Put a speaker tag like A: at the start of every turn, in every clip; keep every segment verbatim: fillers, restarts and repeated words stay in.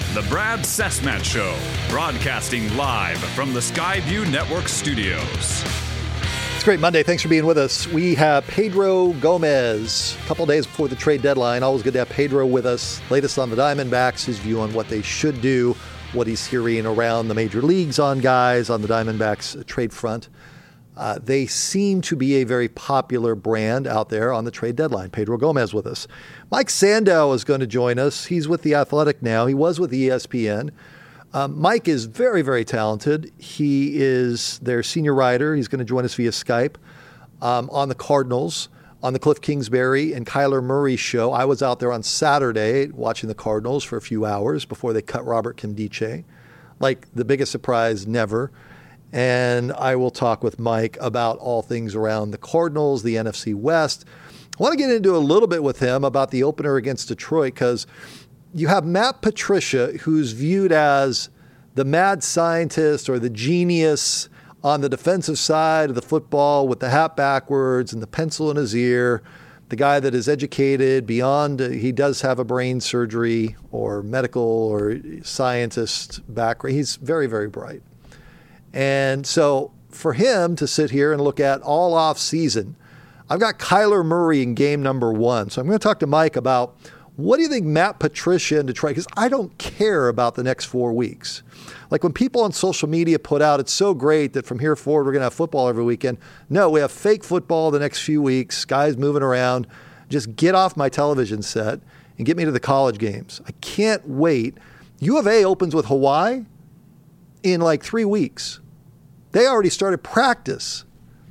A: The Brad Cessmat Show, broadcasting live from the Skyview Network studios.
B: It's a great Monday. Thanks for being with us. We have Pedro Gomez. A couple days before the trade deadline. Always good to have Pedro with us. Latest on the Diamondbacks, his view on what they should do, what he's hearing around the major leagues on guys on the Diamondbacks trade front. Uh, they seem to be a very popular brand out there on the trade deadline. Pedro Gomez with us. Mike Sandow is going to join us. He's with The Athletic now. He was with E S P N. Um, Mike is very, very talented. He is their senior writer. He's going to join us via Skype um, on the Cardinals, on the Cliff Kingsbury and Kyler Murray show. I was out there on Saturday watching the Cardinals for a few hours before they cut Robert Nkemdiche. Like the biggest surprise, never. And I will talk with Mike about all things around the Cardinals, the N F C West. I want to get into a little bit with him about the opener against Detroit because you have Matt Patricia, who's viewed as the mad scientist or the genius on the defensive side of the football with the hat backwards and the pencil in his ear, the guy that is educated beyond, he does have a brain surgery or medical or scientist background. He's very, very bright. And so for him to sit here and look at all off season, I've got Kyler Murray in game number one. So I'm going to talk to Mike about what do you think Matt Patricia in Detroit, because I don't care about the next four weeks. Like when people on social media put out, it's so great that from here forward we're going to have football every weekend. No, we have fake football the next few weeks, guys moving around. Just get off my television set and get me to the college games. I can't wait. U of A opens with Hawaii in like three weeks. They already started practice.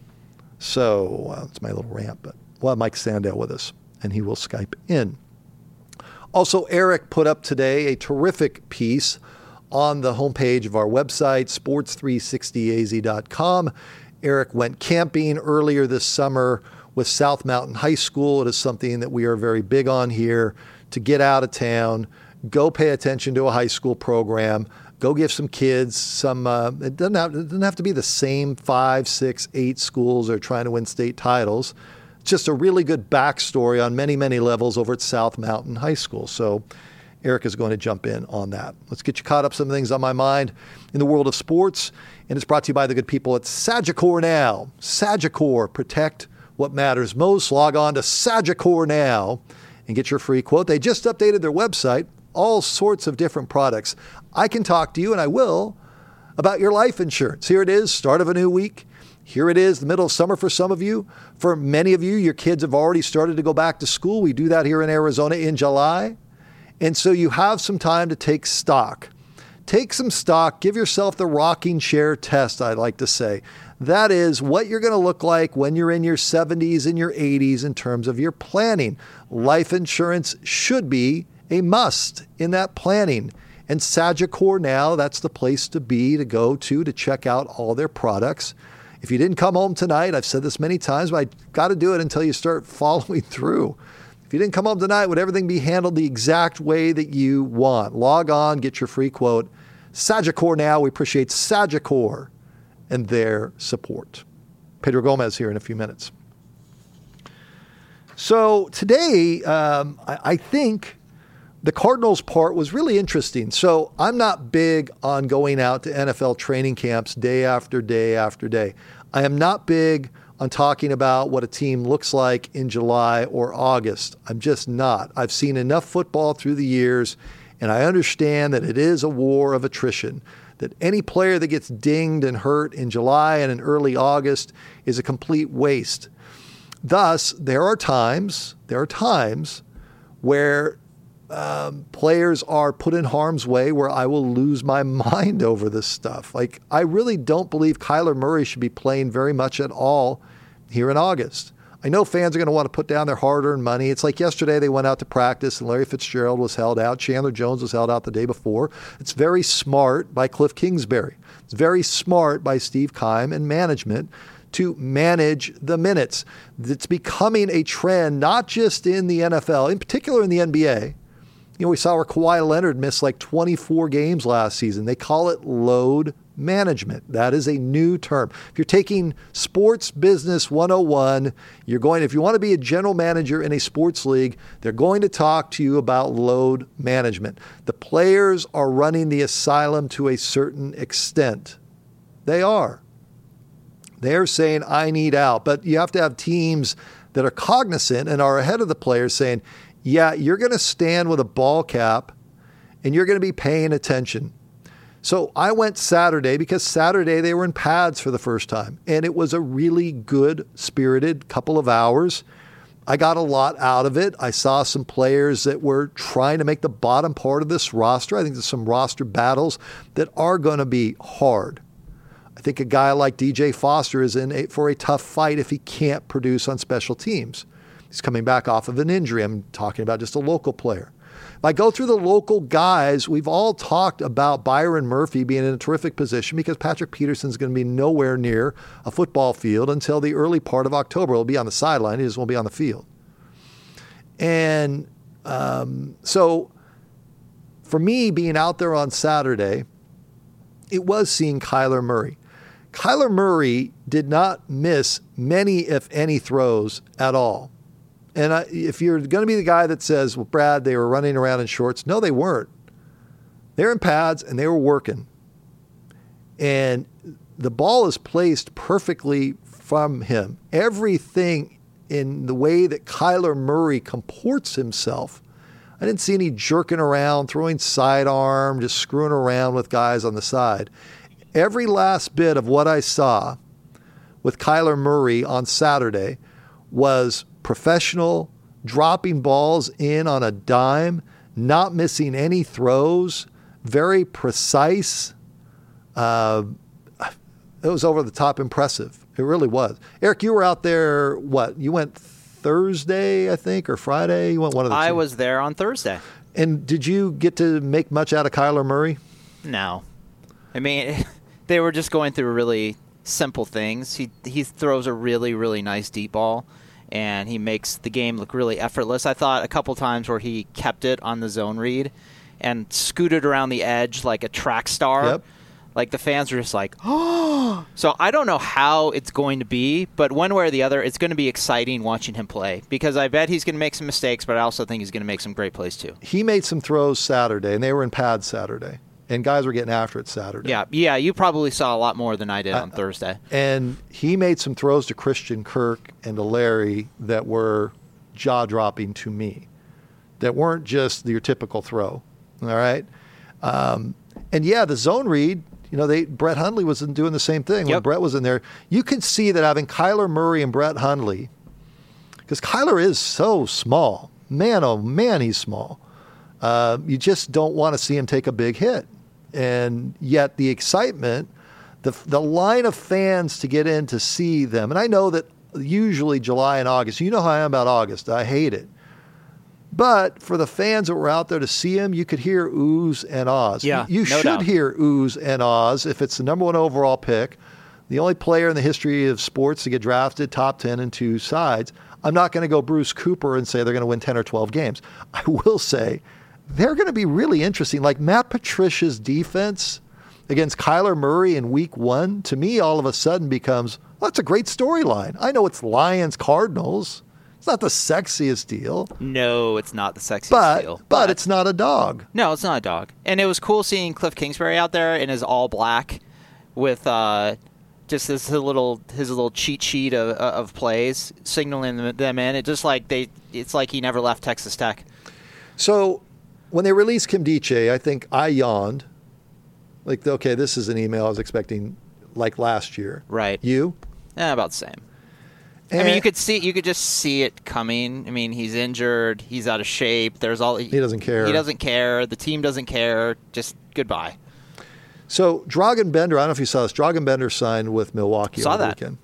B: So well, it's my little rant, but we'll have Mike Sandow with us, and he will Skype in. Also, Eric put up today a terrific piece on the homepage of our website, sports three sixty a z dot com. Eric went camping earlier this summer with South Mountain High School. It is something that we are very big on here, to get out of town, go pay attention to a high school program, go give some kids some, uh, it, doesn't have, it doesn't have to be the same five, six, eight schools that are trying to win state titles. It's just a really good backstory on many, many levels over at South Mountain High School. So Eric is going to jump in on that. Let's get you caught up some things on my mind in the world of sports. And it's brought to you by the good people at Sagicor Now. Sagicor, protect what matters most. Log on to Sagicor Now and get your free quote. They just updated their website, all sorts of different products. I can talk to you, and I will, about your life insurance. Here it is, start of a new week. Here it is, the middle of summer for some of you. For many of you, your kids have already started to go back to school. We do that here in Arizona in July. And so you have some time to take stock. Take some stock. Give yourself the rocking chair test, I'd like to say. That is what you're going to look like when you're in your seventies and your eighties in terms of your planning. Life insurance should be a must in that planning. And Sagicor Now, that's the place to be, to go to, to check out all their products. If you didn't come home tonight, I've said this many times, but I got to do it until you start following through. If you didn't come home tonight, would everything be handled the exact way that you want? Log on, get your free quote. Sagicor Now, we appreciate Sagicor and their support. Pedro Gomez here in a few minutes. So today, um, I, I think the Cardinals part was really interesting. So I'm not big on going out to N F L training camps day after day after day. I am not big on talking about what a team looks like in July or August. I'm just not. I've seen enough football through the years, and I understand that it is a war of attrition, that any player that gets dinged and hurt in July and in early August is a complete waste. Thus, there are times, there are times where Um, players are put in harm's way where I will lose my mind over this stuff. Like, I really don't believe Kyler Murray should be playing very much at all here in August. I know fans are going to want to put down their hard-earned money. It's like yesterday they went out to practice and Larry Fitzgerald was held out. Chandler Jones was held out the day before. It's very smart by Cliff Kingsbury. It's very smart by Steve Keim and management to manage the minutes. It's becoming a trend, not just in the N F L, in particular in the N B A. You know, we saw where Kawhi Leonard missed like twenty-four games last season. They call it load management. That is a new term. If you're taking Sports Business one oh one, you're going, if you want to be a general manager in a sports league, they're going to talk to you about load management. The players are running the asylum to a certain extent. They are. They're saying, I need out. But you have to have teams that are cognizant and are ahead of the players saying, yeah, you're going to stand with a ball cap and you're going to be paying attention. So I went Saturday because Saturday they were in pads for the first time. And it was a really good spirited couple of hours. I got a lot out of it. I saw some players that were trying to make the bottom part of this roster. I think there's some roster battles that are going to be hard. I think a guy like D J Foster is in a, for a tough fight if he can't produce on special teams. He's coming back off of an injury. I'm talking about just a local player. If I go through the local guys, we've all talked about Byron Murphy being in a terrific position because Patrick Peterson's going to be nowhere near a football field until the early part of October. He'll be on the sideline. He just won't be on the field. And um, so for me, being out there on Saturday, it was seeing Kyler Murray. Kyler Murray did not miss many, if any, throws at all. And I, if you're going to be the guy that says, well, Brad, they were running around in shorts. No, they weren't. They were in pads and they were working. And the ball is placed perfectly from him. Everything in the way that Kyler Murray comports himself. I didn't see any jerking around, throwing sidearm, just screwing around with guys on the side. Every last bit of what I saw with Kyler Murray on Saturday was professional, dropping balls in on a dime, not missing any throws, very precise. Uh, it was over the top impressive. It really was. Eric, you were out there, what? You went Thursday, I think, or Friday? You went one of the
C: I
B: two.
C: was there on Thursday.
B: And did you get to make much out of Kyler Murray?
C: No. I mean, they were just going through really simple things. He he throws a really, really nice deep ball, and he makes the game look really effortless. I thought a couple times where he kept it on the zone read and scooted around the edge like a track star.
B: Yep.
C: Like, the fans are just like, oh. So I don't know how it's going to be, but one way or the other, it's going to be exciting watching him play because I bet he's going to make some mistakes, but I also think he's going to make some great plays too.
B: He made some throws Saturday, and they were in pads Saturday, and guys were getting after it Saturday.
C: Yeah, yeah, you probably saw a lot more than I did on uh, Thursday.
B: And he made some throws to Christian Kirk and to Larry that were jaw-dropping to me, that weren't just your typical throw, all right? Um, and, yeah, the zone read, you know, they Brett Hundley was doing the same thing. When
C: yep.
B: Brett was in there, you could see that having Kyler Murray and Brett Hundley, because Kyler is so small. Man, oh, man, he's small. Uh, you just don't want to see him take a big hit. And yet the excitement, the the line of fans to get in to see them, and I know that usually July and August, you know how I am about August. I hate it. But for the fans that were out there to see him, you could hear oohs and ahs.
C: Yeah,
B: you
C: no
B: should
C: doubt.
B: hear oohs and ahs if it's the number one overall pick, the only player in the history of sports to get drafted top ten in two sides. I'm not going to go Bruce Cooper and say they're going to win ten or twelve games. I will say they're going to be really interesting. Like Matt Patricia's defense against Kyler Murray in week one, to me, all of a sudden becomes, well, that's a great storyline. I know it's Lions Cardinals. It's not the sexiest deal.
C: No, it's not the sexiest
B: but,
C: deal.
B: But, but it's not a dog.
C: No, it's not a dog. And it was cool seeing Cliff Kingsbury out there in his all black with uh, just this little his little cheat sheet of, of plays, signaling them in. It just like they, it's like he never left Texas Tech.
B: So when they released Nkemdiche, I think I yawned. Like, okay, this is an email I was expecting like last year.
C: Right.
B: You?
C: Yeah, about the same.
B: And
C: I mean, you could see, you could just see it coming. I mean, he's injured. He's out of shape. There's all. He,
B: he doesn't care.
C: He doesn't care. The team doesn't care. Just goodbye.
B: So Dragan Bender, I don't know if you saw this. Dragan Bender signed with Milwaukee
C: saw
B: over
C: that.
B: the weekend.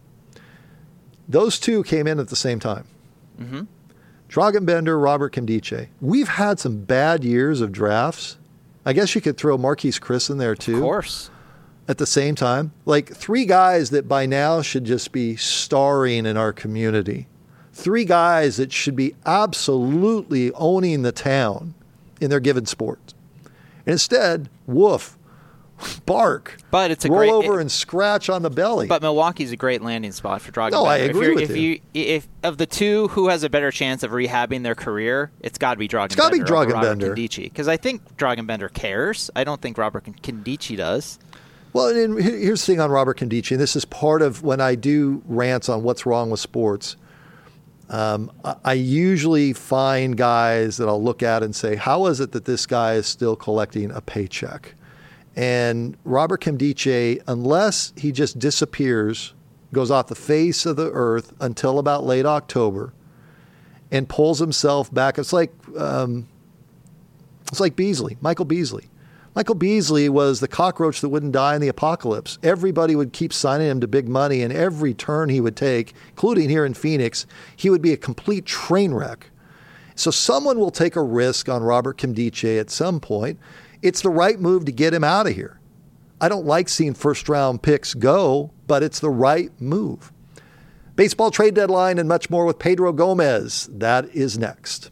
B: Those two came in at the same time.
C: Mm-hmm.
B: Dragan Bender, Robert Nkemdiche. We've had some bad years of drafts. I guess you could throw Marquise Chris in there too.
C: Of course.
B: At the same time, like three guys that by now should just be starring in our community. Three guys that should be absolutely owning the town in their given sport. And instead, woof, bark.
C: But it's a
B: roll
C: great,
B: over
C: it,
B: and scratch on the belly.
C: But Milwaukee's a great landing spot for Dragan
B: No,
C: Bender.
B: I agree
C: if
B: with
C: if
B: you.
C: you. If of the two, who has a better chance of rehabbing their career? It's got to be Dragan
B: It's got to be
C: Bender over
B: Dragan
C: Robert
B: Bender.
C: Kondichi, because I think Dragan Bender cares. I don't think Robert Kondichi does.
B: Well, and here's the thing on Robert Kondichi, and this is part of when I do rants on what's wrong with sports. Um, I usually find guys that I'll look at and say, how is it that this guy is still collecting a paycheck? And Robert Kondichi, unless he just disappears, goes off the face of the earth until about late October and pulls himself back. It's like um, it's like Beasley, Michael Beasley. Michael Beasley was the cockroach that wouldn't die in the apocalypse. Everybody would keep signing him to big money, and every turn he would take, including here in Phoenix, he would be a complete train wreck. So someone will take a risk on Robert Kondichi at some point. It's the right move to get him out of here. I don't like seeing first-round picks go, but it's the right move. Baseball trade deadline and much more with Pedro Gomez. That is next.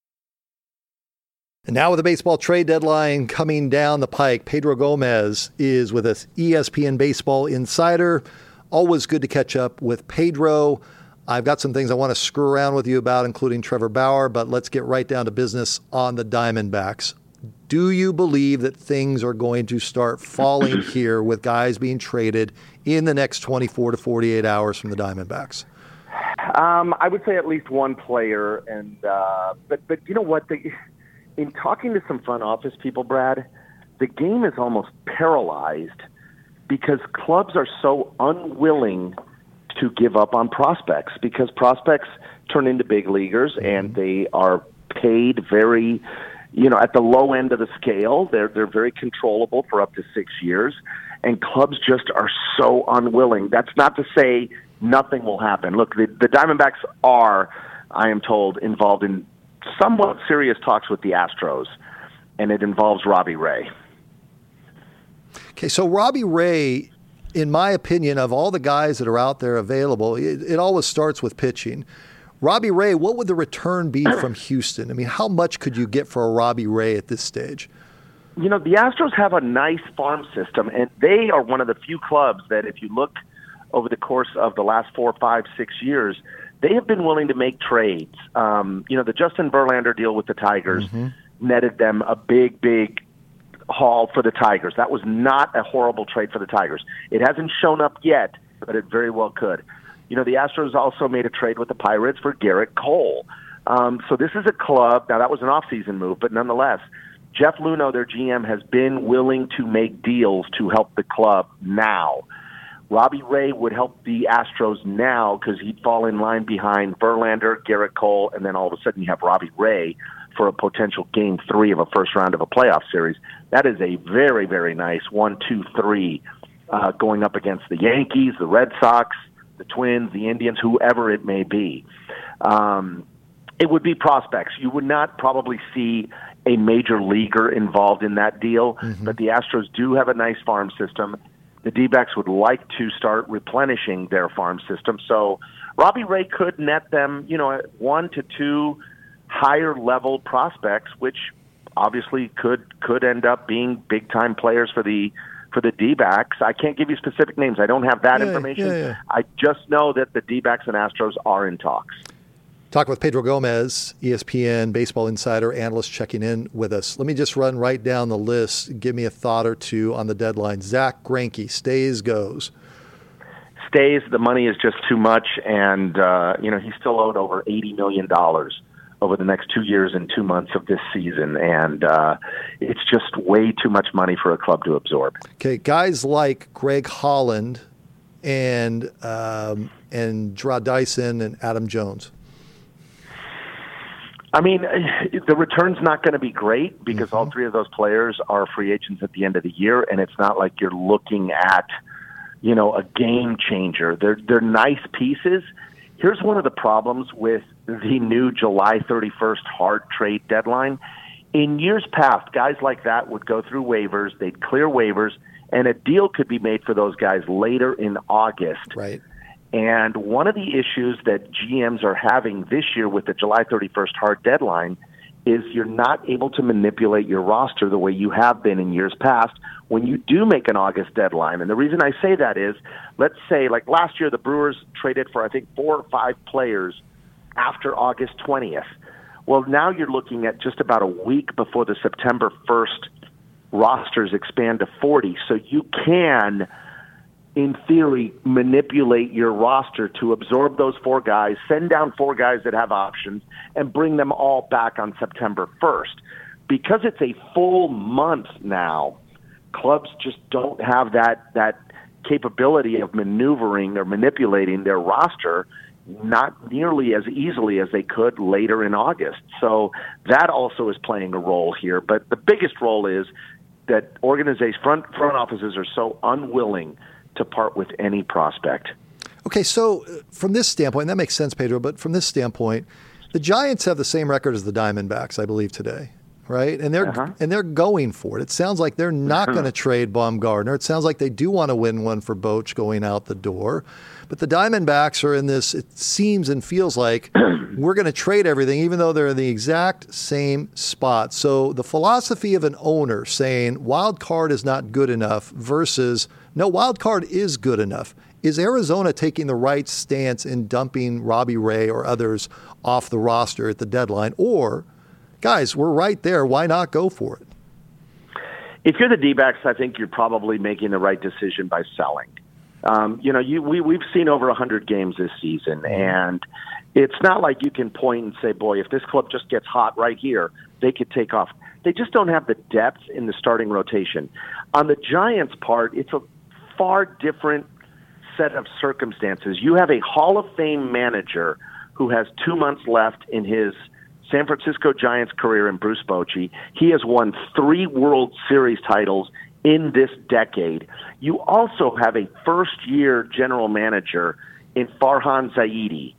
B: And now with the baseball trade deadline coming down the pike, Pedro Gomez is with us, E S P N Baseball Insider. Always good to catch up with Pedro. I've got some things I want to screw around with you about, including Trevor Bauer, but let's get right down to business on the Diamondbacks. Do you believe that things are going to start falling here with guys being traded in the next twenty-four to forty-eight hours from the Diamondbacks?
D: Um, I would say at least one player, and uh, but but you know what? The, in talking to some front office people, Brad, the game is almost paralyzed because clubs are so unwilling to give up on prospects because prospects turn into big leaguers and they are paid very, you know, at the low end of the scale. They're they're very controllable for up to six years, and clubs just are so unwilling. That's not to say nothing will happen. Look, the, the Diamondbacks are, I am told, involved in somewhat serious talks with the Astros, and it involves Robbie Ray.
B: Okay, so Robbie Ray, in my opinion, of all the guys that are out there available, it, it always starts with pitching. Robbie Ray, what would the return be from Houston? I mean, how much could you get for a Robbie Ray at this stage?
D: You know, the Astros have a nice farm system, and they are one of the few clubs that if you look over the course of the last four, five, six years, they have been willing to make trades. Um, you know, the Justin Verlander deal with the Tigers mm-hmm. netted them a big, big haul for the Tigers. That was not a horrible trade for the Tigers. It hasn't shown up yet, but it very well could. You know, the Astros also made a trade with the Pirates for Garrett Cole. Um, so this is a club, now that was an off-season move, but nonetheless, Jeff Luhnow, their G M, has been willing to make deals to help the club now. Robbie Ray would help the Astros now because he'd fall in line behind Verlander, Garrett Cole, and then all of a sudden you have Robbie Ray for a potential game three of a first round of a playoff series. That is a very, very nice one, two, three uh, going up against the Yankees, the Red Sox, the Twins, the Indians, whoever it may be. Um, it would be prospects. You would not probably see a major leaguer involved in that deal, mm-hmm. but the Astros do have a nice farm system. The D-backs would like to start replenishing their farm system. So Robbie Ray could net them, you know, one to two higher-level prospects, which obviously could could end up being big-time players for the for the D-backs. I can't give you specific names. I don't have that
B: yeah,
D: information.
B: Yeah, yeah.
D: I just know that the D-backs and Astros are in talks.
B: Talking with Pedro Gomez, E S P N Baseball Insider analyst, checking in with us. Let me just run right down the list. Give me a thought or two on the deadline. Zach Greinke, stays, goes.
D: Stays. The money is just too much, and uh, you know he's still owed over eighty million dollars over the next two years and two months of this season, and uh, it's just way too much money for a club to absorb.
B: Okay, guys like Greg Holland and um, and Gerard Dyson and Adam Jones.
D: I mean, the return's not going to be great because
B: mm-hmm.
D: all three of those players are free agents at the end of the year, and it's not like you're looking at, you know, a game changer. They're they're nice pieces. Here's one of the problems with the new July thirty-first hard trade deadline. In years past, guys like that would go through waivers, they'd clear waivers, and a deal could be made for those guys later in August.
B: Right.
D: And one of the issues that G Ms are having this year with the July thirty-first hard deadline is you're not able to manipulate your roster the way you have been in years past when you do make an August deadline. And the reason I say that is, let's say, like last year, the Brewers traded for, I think, four or five players after August twentieth. Well, now you're looking at just about a week before the September first rosters expand to forty. So you can, in theory, manipulate your roster to absorb those four guys, send down four guys that have options, and bring them all back on September first. Because it's a full month now, clubs just don't have that that capability of maneuvering or manipulating their roster not nearly as easily as they could later in August. So that also is playing a role here. But the biggest role is that organizations, front front offices are so unwilling to part with any prospect.
B: Okay, so from this standpoint, that makes sense, Pedro, but from this standpoint, the Giants have the same record as the Diamondbacks, I believe, today, right? And they're uh-huh. and they're going for it. It sounds like they're not going to trade Bumgarner. It sounds like they do want to win one for Boch going out the door. But the Diamondbacks are in this, it seems and feels like we're going to trade everything, even though they're in the exact same spot. So the philosophy of an owner saying wild card is not good enough versus no, wild card is good enough. Is Arizona taking the right stance in dumping Robbie Ray or others off the roster at the deadline? Or, guys, we're right there. Why not go for it?
D: If you're the D-backs, I think you're probably making the right decision by selling. Um, you know, you, we, we've seen over one hundred games this season, and it's not like you can point and say, boy, if this club just gets hot right here, they could take off. They just don't have the depth in the starting rotation. On the Giants' part, it's a far different set of circumstances. You have a Hall of Fame manager who has two months left in his San Francisco Giants career in Bruce Bochy. He has won three World Series titles in this decade. You also have a first-year general manager in Farhan Zaidi.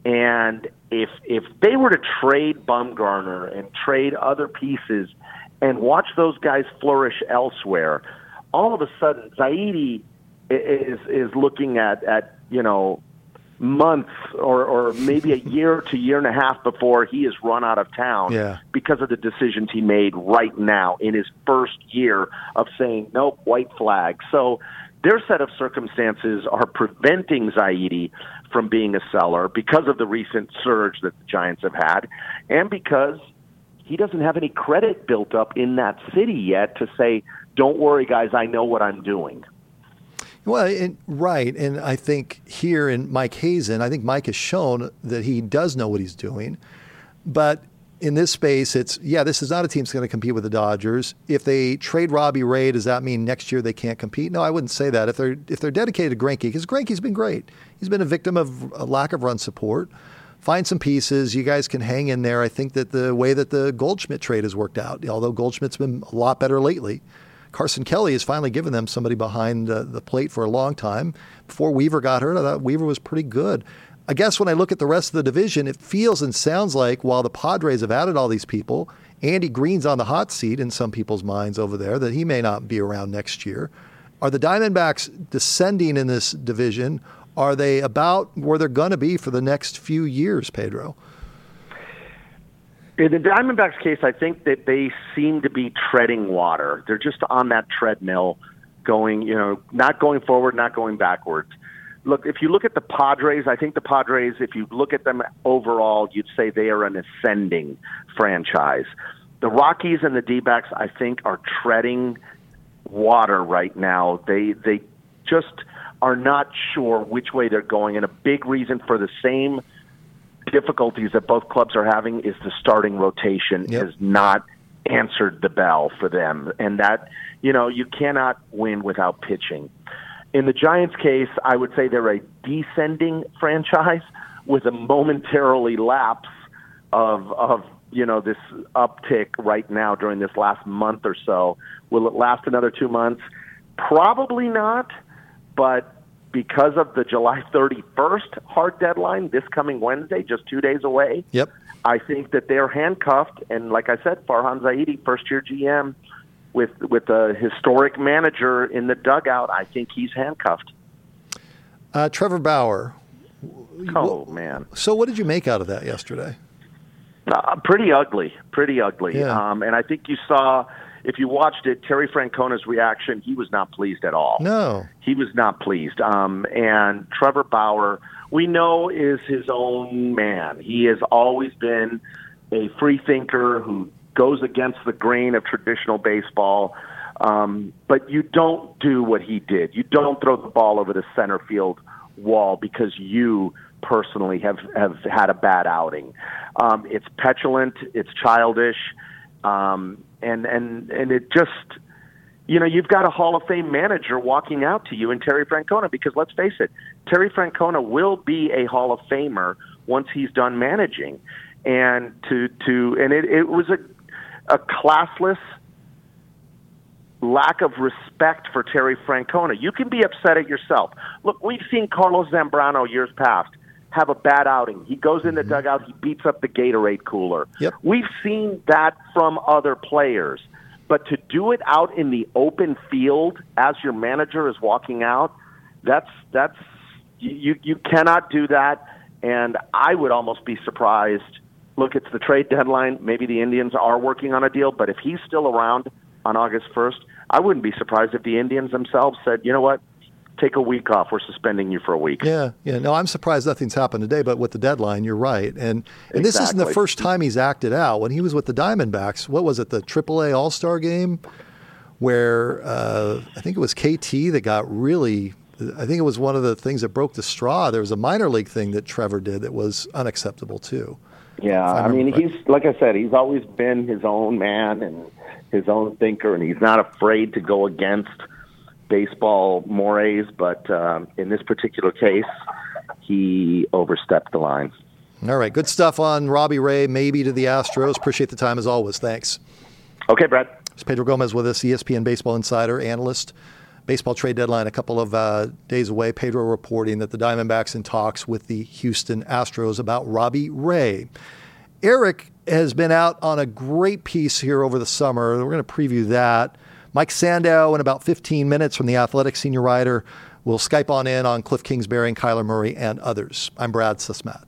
D: And if if they were to trade Bumgarner and trade other pieces and watch those guys flourish elsewhere, all of a sudden Zaidi is is looking at, at you know, months or, or maybe a year to year and a half before he is run out of town
B: yeah.
D: because of the decisions he made right now in his first year of saying, nope, white flag. So their set of circumstances are preventing Zaidi from being a seller because of the recent surge that the Giants have had and because he doesn't have any credit built up in that city yet to say, don't worry, guys, I know what I'm doing.
B: Well, and, right, and I think here in Mike Hazen, I think Mike has shown that he does know what he's doing. But in this space, it's, yeah, this is not a team that's going to compete with the Dodgers. If they trade Robbie Ray, does that mean next year they can't compete? No, I wouldn't say that. If they're if they're dedicated to Greinke, because Greinke's been great. He's been a victim of a lack of run support. Find some pieces. You guys can hang in there. I think that the way that the Goldschmidt trade has worked out, although Goldschmidt's been a lot better lately, Carson Kelly has finally given them somebody behind uh, the plate for a long time. Before Weaver got hurt, I thought Weaver was pretty good. I guess when I look at the rest of the division, it feels and sounds like while the Padres have added all these people, Andy Green's on the hot seat in some people's minds over there, that he may not be around next year. Are the Diamondbacks descending in this division? Are they about where they're going to be for the next few years, Pedro?
D: In the Diamondbacks case, I think that they seem to be treading water. They're just on that treadmill going, you know, not going forward, not going backwards. Look, if you look at the Padres, I think the Padres, if you look at them overall, you'd say they are an ascending franchise. The Rockies and the D-backs, I think, are treading water right now. They they just are not sure which way they're going, and a big reason for the same difficulties that both clubs are having is the starting rotation
B: yep.
D: has not answered the bell for them. And that, you know, you cannot win without pitching. In the Giants case, I would say they're a descending franchise with a momentarily lapse of, of you know, this uptick right now during this last month or so. Will it last another two months? Probably not, but because of the July thirty-first hard deadline, this coming Wednesday, just two days away,
B: yep.
D: I think that they're handcuffed. And like I said, Farhan Zaidi, first-year G M, with with a historic manager in the dugout, I think he's handcuffed.
B: Uh, Trevor Bauer.
D: Oh,
B: what,
D: man.
B: So what did you make out of that yesterday?
D: Uh, pretty ugly, pretty ugly.
B: Yeah.
D: Um, and I think you saw, if you watched it, Terry Francona's reaction, he was not pleased at all.
B: No.
D: He was not pleased. Um, and Trevor Bauer, we know, is his own man. He has always been a free thinker who goes against the grain of traditional baseball. Um, but you don't do what he did. You don't throw the ball over the center field wall because you personally have, have had a bad outing. Um, it's petulant, it's childish, um, and, and, and it just, you know, you've got a Hall of Fame manager walking out to you in Terry Francona, because let's face it, Terry Francona will be a Hall of Famer once he's done managing. And to, to, and it, it was a, a classless, lack of respect for Terry Francona. You can be upset at yourself. Look, we've seen Carlos Zambrano years past have a bad outing. He goes in the
B: mm-hmm.
D: dugout, he beats up the Gatorade cooler.
B: Yep.
D: We've seen that from other players. But to do it out in the open field as your manager is walking out, that's that's you you cannot do that. And I would almost be surprised. Look, it's the trade deadline. Maybe the Indians are working on a deal, but if he's still around on August first, I wouldn't be surprised if the Indians themselves said, you know what, take a week off. We're suspending you for a week.
B: Yeah, yeah. No, I'm surprised nothing's happened today, but with the deadline, you're right. And and this
D: Exactly.
B: isn't the first time he's acted out. When he was with the Diamondbacks, what was it, the triple A All-Star game, where uh, I think it was K T that got really, I think it was one of the things that broke the straw. There was a minor league thing that Trevor did that was unacceptable too.
D: Yeah, I,
B: I
D: mean,
B: right.
D: he's, like I said, he's always been his own man and his own thinker, and he's not afraid to go against baseball mores, but um, in this particular case, he overstepped the line.
B: All right, good stuff on Robbie Ray, maybe to the Astros. Appreciate the time as always. Thanks.
D: Okay, Brad.
B: It's Pedro Gomez with us, E S P N Baseball Insider, analyst. Baseball trade deadline a couple of uh, days away. Pedro reporting that the Diamondbacks in talks with the Houston Astros about Robbie Ray. Eric has been out on a great piece here over the summer. We're going to preview that. Mike Sandow, in about fifteen minutes from The Athletic, senior writer, will Skype on in on Cliff Kingsbury and Kyler Murray and others. I'm Brad Susmat.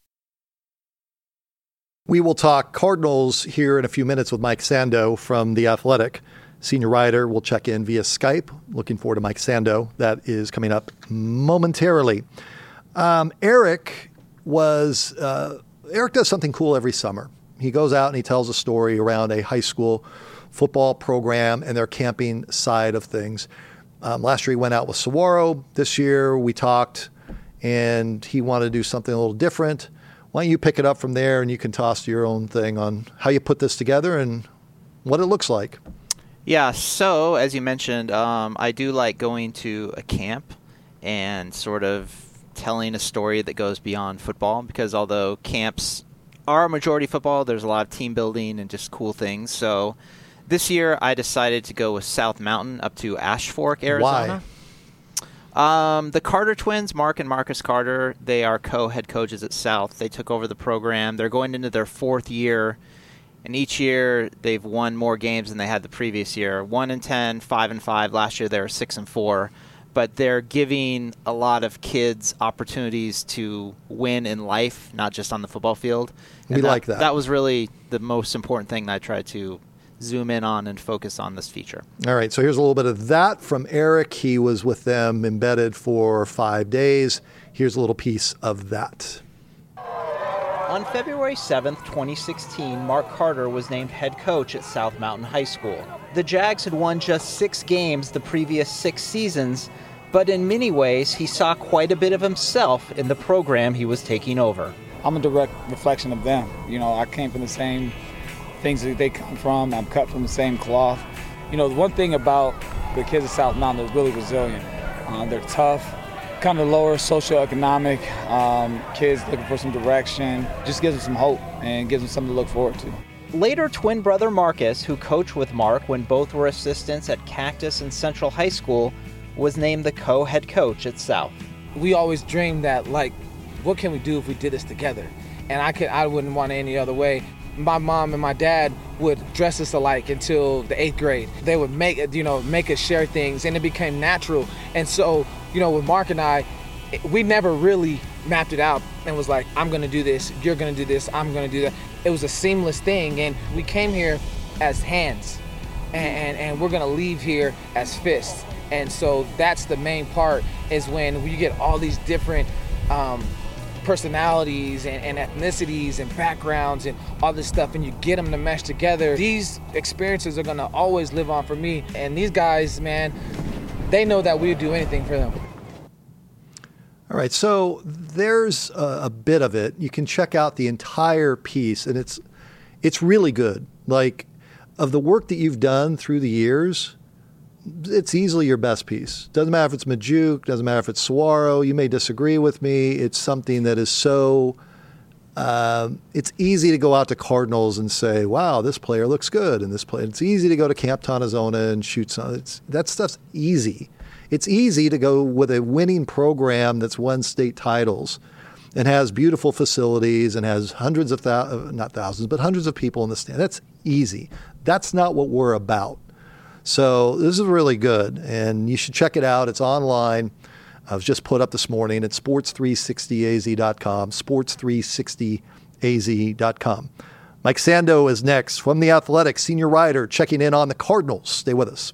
B: We will talk Cardinals here in a few minutes with Mike Sandow from The Athletic, senior writer. We'll check in via Skype. Looking forward to Mike Sandow. That is coming up momentarily. Um, Eric was uh, Eric does something cool every summer. He goes out and he tells a story around a high school football program and their camping side of things. Um, last year he went out with Saguaro. This year we talked and he wanted to do something a little different. Why don't you pick it up from there and you can toss your own thing on how you put this together and what it looks like.
C: Yeah, so as you mentioned, um, I do like going to a camp and sort of telling a story that goes beyond football, because although camps are majority football, there's a lot of team building and just cool things. So this year I decided to go with South Mountain up to Ash Fork, Arizona. Why? Um, the Carter twins, Mark and Marcus Carter, they are co-head coaches at South. They took over the program. They're going into their fourth year. And each year they've won more games than they had the previous year. One and ten, five and five. Last year they were six and four. But they're giving a lot of kids opportunities to win in life, not just on the football field. And
B: we
C: that,
B: like that.
C: That was really the most important thing that I tried to zoom in on and focus on this feature.
B: All right, so here's a little bit of that from Eric. He was with them embedded for five days. Here's a little piece of that.
C: On February seventh, twenty sixteen, Mark Carter was named head coach at South Mountain High School. The Jags had won just six games the previous six seasons, but in many ways he saw quite a bit of himself in the program he was taking over.
E: I'm a direct reflection of them. You know, I came from the same things that they come from. I'm cut from the same cloth. You know, the one thing about the kids at South Mountain, they're really resilient. Uh, they're tough. Kind of lower socioeconomic, um, kids looking for some direction. Just gives them some hope and gives them something to look forward to.
C: Later, twin brother Marcus, who coached with Mark when both were assistants at Cactus and Central High School, was named the co-head coach at South.
E: We always dreamed that, like, what can we do if we did this together? And I could, I wouldn't want it any other way. My mom and my dad would dress us alike until the eighth grade. They would make, you know, make us share things, and it became natural. And so, you know, with Mark and I, we never really mapped it out and was like, I'm going to do this, you're going to do this, I'm going to do that. it was a seamless thing, and we came here as hands, and, and, and we're gonna leave here as fists. And so that's the main part, is when you get all these different um, personalities and, and ethnicities and backgrounds and all this stuff, and you get them to mesh together. These experiences are gonna always live on for me. And these guys, man, they know that we would do anything for them.
B: All right, so there's a, a bit of it. You can check out the entire piece, and it's it's really good. Like, of the work that you've done through the years, it's easily your best piece. Doesn't matter if it's Majuk, doesn't matter if it's Saguaro. You may disagree with me. It's something that is so, uh, it's easy to go out to Cardinals and say, wow, this player looks good. And this play, it's easy to go to Camp Tonazona and shoot some. It's, that stuff's easy. It's easy to go with a winning program that's won state titles and has beautiful facilities and has hundreds of, thou- not thousands, but hundreds of people in the stand. That's easy. That's not what we're about. So this is really good, and you should check it out. It's online. I was just put up this morning at sports three sixty a z dot com, sports three sixty a z dot com. Mike Sando is next from The Athletic, senior writer, checking in on the Cardinals. Stay with us.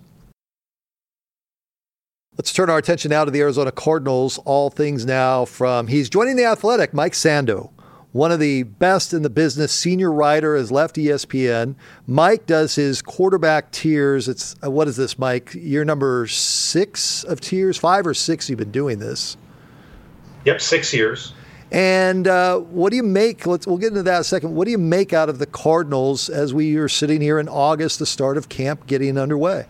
B: Let's turn our attention now to the Arizona Cardinals. All things now from, he's joining The Athletic, Mike Sando. One of the best in the business, senior writer, has left E S P N. Mike does his quarterback tiers. It's uh, what is this, Mike? Year number six of tiers, five or six. You've been doing this.
F: Yep, six years.
B: And uh, what do you make? Let's we'll get into that in a second. What do you make out of the Cardinals as we are sitting here in August, the start of camp getting underway?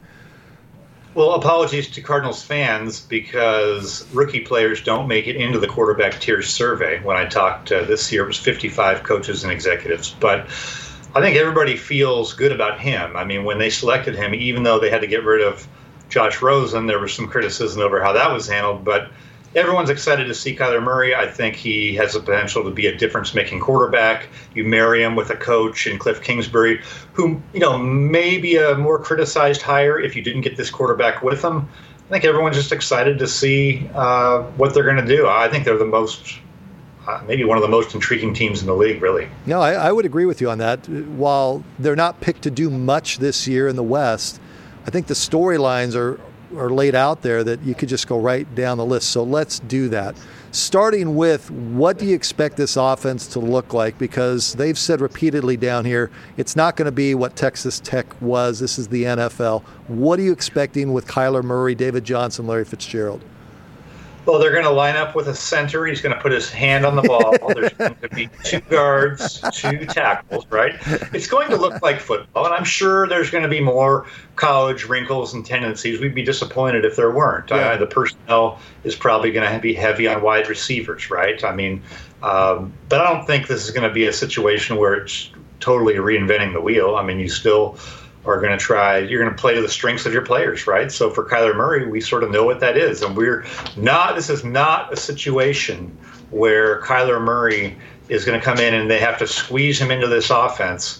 F: Well, apologies to Cardinals fans because rookie players don't make it into the quarterback tiers survey. When I talked uh, this year, it was fifty-five coaches and executives. But I think everybody feels good about him. I mean, when they selected him, even though they had to get rid of Josh Rosen, there was some criticism over how that was handled. But everyone's excited to see Kyler Murray. I think he has the potential to be a difference-making quarterback. You marry him with a coach in Cliff Kingsbury, who, you know, may be a more criticized hire if you didn't get this quarterback with him. I think everyone's just excited to see uh, what they're going to do. I think they're the most, uh, maybe one of the most intriguing teams in the league, really.
B: No, I, I would agree with you on that. While they're not picked to do much this year in the West, I think the storylines are are laid out there that you could just go right down the list. So let's do that. Starting with, what do you expect this offense to look like? Because they've said repeatedly down here, it's not going to be what Texas Tech was. This is the N F L. What are you expecting with Kyler Murray, David Johnson, Larry Fitzgerald?
F: Well, they're going to line up with a center. He's going to put his hand on the ball. There's going to be two guards, two tackles, right? It's going to look like football, and I'm sure there's going to be more college wrinkles and tendencies. We'd be disappointed if there weren't. Yeah. Uh, the personnel is probably going to be heavy on wide receivers, right? I mean, um, but I don't think this is going to be a situation where it's totally reinventing the wheel. I mean, you still are going to try, you're going to play to the strengths of your players, right? So for Kyler Murray, we sort of know what that is. And we're not, this is not a situation where Kyler Murray is going to come in and they have to squeeze him into this offense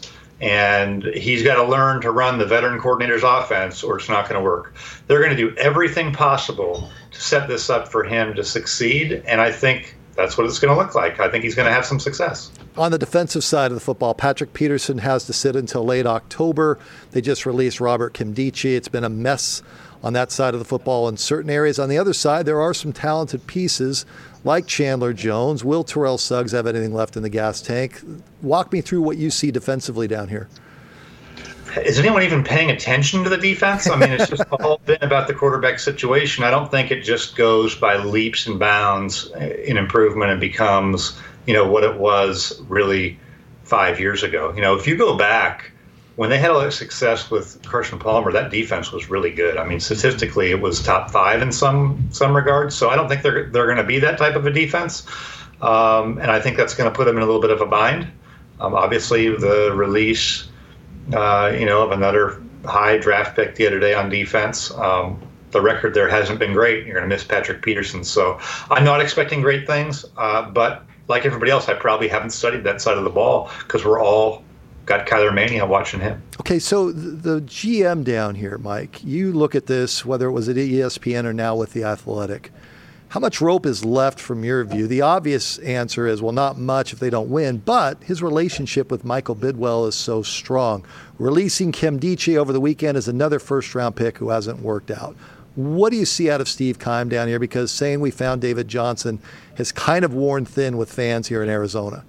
F: and he's got to learn to run the veteran coordinator's offense or it's not going to work. They're going to do everything possible to set this up for him to succeed. And I think that's what it's going to look like. I think he's going to have some success.
B: On the defensive side of the football, Patrick Peterson has to sit until late October. They just released Robert Kimdichie. It's been a mess on that side of the football in certain areas. On the other side, there are some talented pieces like Chandler Jones. Will Terrell Suggs have anything left in the gas tank? Walk me through what you see defensively down here.
F: Is anyone even paying attention to the defense? I mean, it's just all been about the quarterback situation. I don't think it just goes by leaps and bounds in improvement and becomes, you know, what it was really five years ago. You know, if you go back, when they had a lot of success with Carson Palmer, that defense was really good. I mean, statistically, it was top five in some some regards. So I don't think they're they're going to be that type of a defense, um, and I think that's going to put them in a little bit of a bind. Um, obviously, the release. Uh, you know, of another high draft pick the other day on defense. Um, the record there hasn't been great. You're going to miss Patrick Peterson. So I'm not expecting great things. Uh, but like everybody else, I probably haven't studied that side of the ball because we're all got Kyler Mania watching him.
B: Okay, so the G M down here, Mike, you look at this, whether it was at E S P N or now with The Athletic. How much rope is left from your view? The obvious answer is, well, not much if they don't win, but his relationship with Michael Bidwell is so strong. Releasing Nkemdiche over the weekend is another first-round pick who hasn't worked out. What do you see out of Steve Keim down here? Because saying we found David Johnson has kind of worn thin with fans here in Arizona.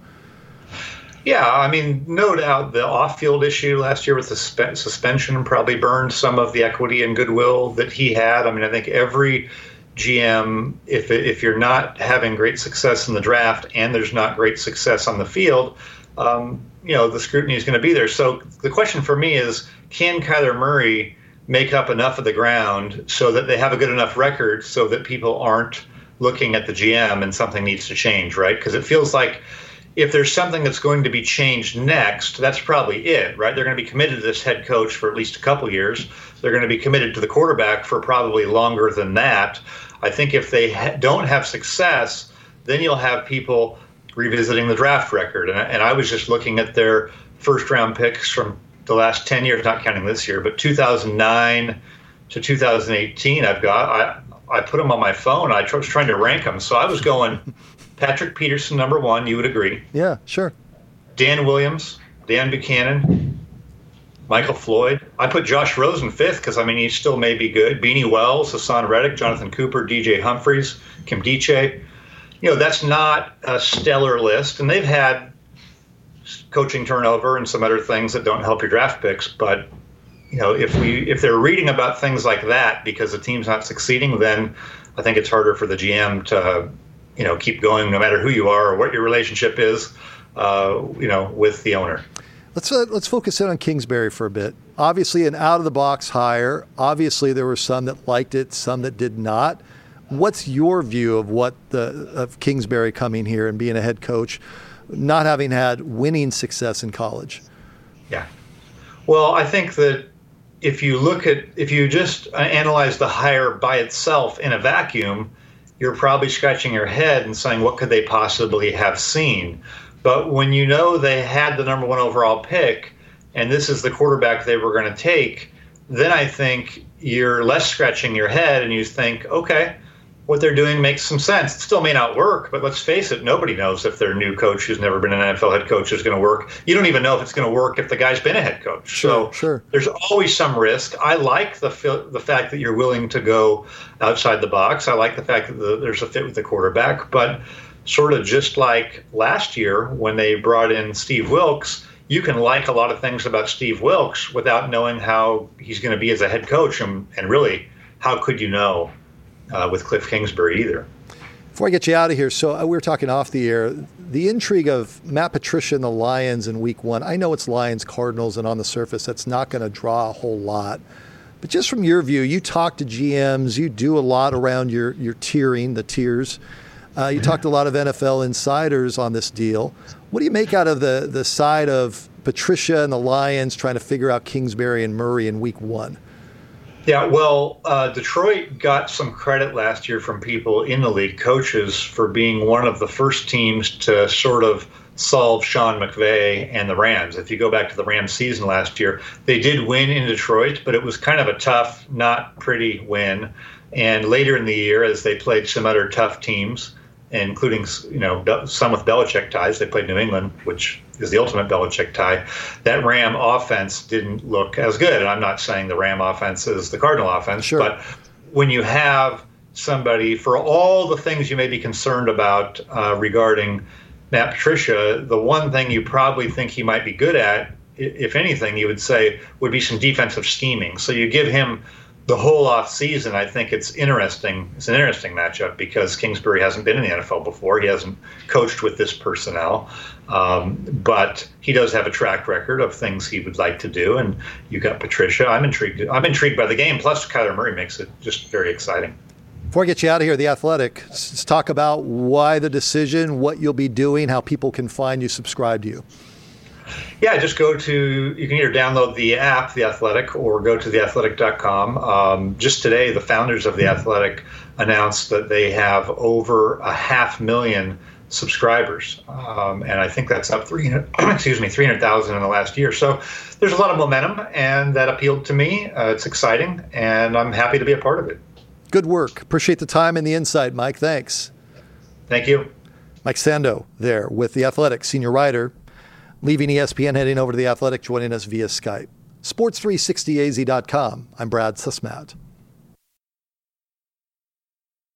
F: Yeah, I mean, no doubt the off-field issue last year with the spe- suspension probably burned some of the equity and goodwill that he had. I mean, I think every G M, if if you're not having great success in the draft and there's not great success on the field, um, you know, the scrutiny is going to be there. So the question for me is, can Kyler Murray make up enough of the ground so that they have a good enough record so that people aren't looking at the G M and something needs to change, right? Because it feels like if there's something that's going to be changed next, that's probably it, right? They're going to be committed to this head coach for at least a couple years. They're going to be committed to the quarterback for probably longer than that. I think if they ha- don't have success, then you'll have people revisiting the draft record. And, and I was just looking at their first-round picks from the last ten years, not counting this year, but two thousand nine to two thousand eighteen, I've got, I, I put them on my phone. I was trying to rank them. So I was going Patrick Peterson, number one, you would agree.
B: Yeah, sure.
F: Dan Williams, Dan Buchanan, Michael Floyd. I put Josh Rosen fifth because, I mean, he still may be good. Beanie Wells, Hassan Reddick, Jonathan Cooper, D J Humphries, Nkemdiche. You know, that's not a stellar list. And they've had coaching turnover and some other things that don't help your draft picks. But, you know, if we if they're reading about things like that because the team's not succeeding, then I think it's harder for the G M to, you know, keep going no matter who you are or what your relationship is, uh, you know, with the owner.
B: Let's uh, let's focus in on Kingsbury for a bit. Obviously, an out-of-the-box hire. Obviously, there were some that liked it, some that did not. What's your view of what the of Kingsbury coming here and being a head coach, not having had winning success in college?
F: Yeah. Well, I think that if you look at if you just analyze the hire by itself in a vacuum, you're probably scratching your head and saying, what could they possibly have seen? But when you know they had the number one overall pick and this is the quarterback they were going to take, then I think you're less scratching your head and you think, okay, what they're doing makes some sense. It still may not work, but let's face it, nobody knows if their new coach who's never been an N F L head coach is going to work. You don't even know if it's going to work if the guy's been a head coach.
B: Sure,
F: so
B: sure.
F: There's always some risk. I like the the fact that you're willing to go outside the box. I like the fact that the, there's a fit with the quarterback. But sort of just like last year when they brought in Steve Wilks, you can like a lot of things about Steve Wilks without knowing how he's going to be as a head coach. And, and really, how could you know uh, with Cliff Kingsbury either?
B: Before I get you out of here, so we were talking off the air, the intrigue of Matt Patricia and the Lions in week one. I know it's Lions Cardinals, and on the surface, that's not going to draw a whole lot. But just from your view, you talk to G Ms, you do a lot around your, your tiering, the tiers. Uh, you talked to a lot of N F L insiders on this deal. What do you make out of the, the side of Patricia and the Lions trying to figure out Kingsbury and Murray in week one?
F: Yeah, well, uh, Detroit got some credit last year from people in the league, coaches, for being one of the first teams to sort of solve Sean McVay and the Rams. If you go back to the Rams season last year, they did win in Detroit, but it was kind of a tough, not pretty win. And later in the year, as they played some other tough teams, including, you know, some with Belichick ties, they played New England, which is the ultimate Belichick tie. That Ram offense didn't look as good. And I'm not saying the Ram offense is the Cardinal offense,
B: sure.
F: But when you have somebody, for all the things you may be concerned about uh, regarding Matt Patricia, the one thing you probably think he might be good at, if anything, you would say would be some defensive scheming. So you give him the whole off season. I think it's interesting. It's an interesting matchup because Kingsbury hasn't been in the N F L before. He hasn't coached with this personnel, um, but he does have a track record of things he would like to do. And you got Patricia. I'm intrigued. I'm intrigued by the game. Plus, Kyler Murray makes it just very exciting.
B: Before I get you out of here, The Athletic, let's talk about why the decision, what you'll be doing, how people can find you, subscribe to you.
F: Yeah, just go to, you can either download the app, The Athletic, or go to the athletic dot com. Um, just today, the founders of The Athletic announced that they have over a half million subscribers. Um, and I think that's up three hundred, excuse me, three hundred thousand in the last year. So there's a lot of momentum, and that appealed to me. Uh, it's exciting, and I'm happy to be a part of it.
B: Good work. Appreciate the time and the insight, Mike. Thanks.
F: Thank you.
B: Mike Sando there with The Athletic, senior writer, leaving E S P N, heading over to The Athletic, joining us via Skype. sports three sixty A Z dot com. I'm Brad Susmat.